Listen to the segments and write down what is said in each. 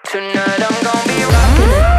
Tonight I'm gonna be rocking it.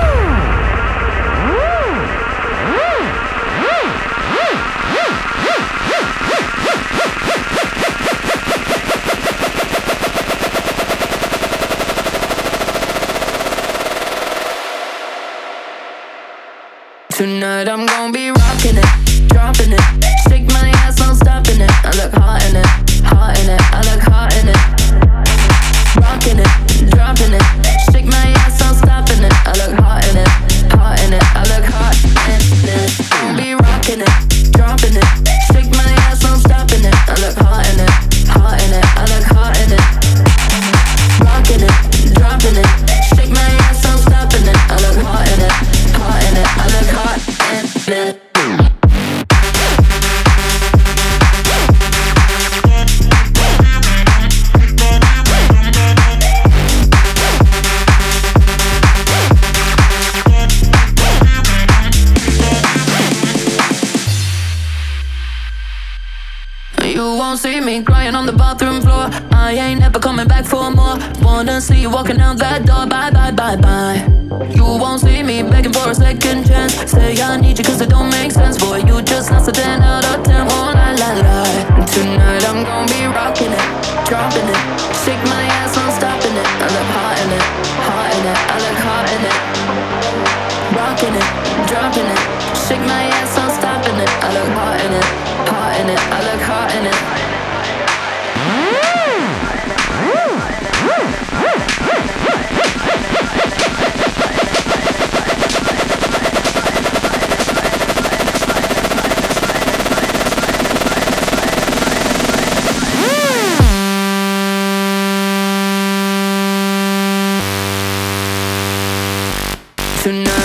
Tonight I'm gonna be rocking it, dropping it. Shake my ass, no stopping it. I look hot in it, hot in it. I look hot in it. Rocking it, dropping it. Shake my ass, no stopping it. I look hot in it, hot in it. I look hot in it. I'll be rocking it, dropping it. Shake my ass, no stopping it. I look hot in it, hot in it. I look hot in it. Rocking it, dropping it. Shake my ass, no stopping it. I look hot in it, hot in it. I look hot in it. You won't see me crying on the bathroom floor. I ain't never coming back for more. Wanna see you walking out that door. Bye, bye, bye, bye. You won't see me begging for a second chance. Say I need you cause it don't make sense. Boy, you just lost a 10 out of 10. Oh, la, la, la. Tonight I'm gonna be rocking it, dropping it. Shake my ass, I'm stopping it. I look hot in it, hot in it. I look hot in it. Rocking it, dropping it. Shake my ass, I'm stopping it. I look hot in it, hot in it. I look hot in it. Tonight